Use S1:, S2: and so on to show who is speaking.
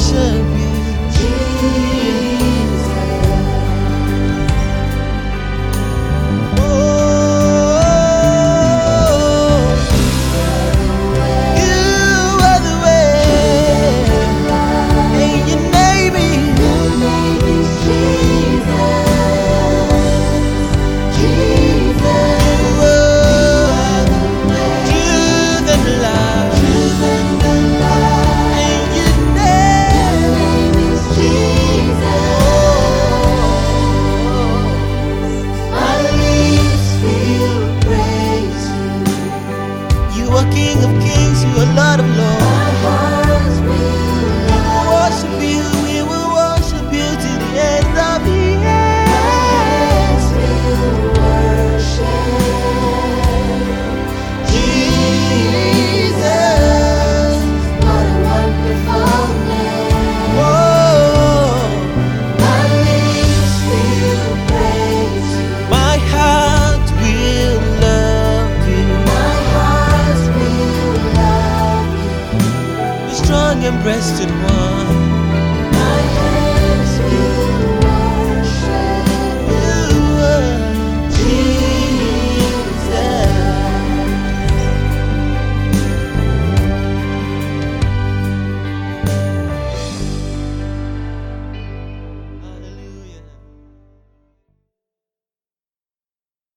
S1: worship you,
S2: Jesus.
S1: oh, you are the way, and your name is
S2: Your name is Jesus. Jesus.
S1: truth and life,
S2: Truth and the light.
S1: and your
S2: Your
S1: name.
S2: name is Jesus. My lips will praise you.
S1: You are King of Kings, you are Lord of
S2: My
S1: Lords.
S2: heart will love
S1: Worship you, we will worship you to the end of the
S2: My hands will worship Jesus. What a wonderful name.
S1: Oh,
S2: My lips will praise you.
S1: my heart will love you,
S2: My heart will love you.
S1: the strong and breasted one.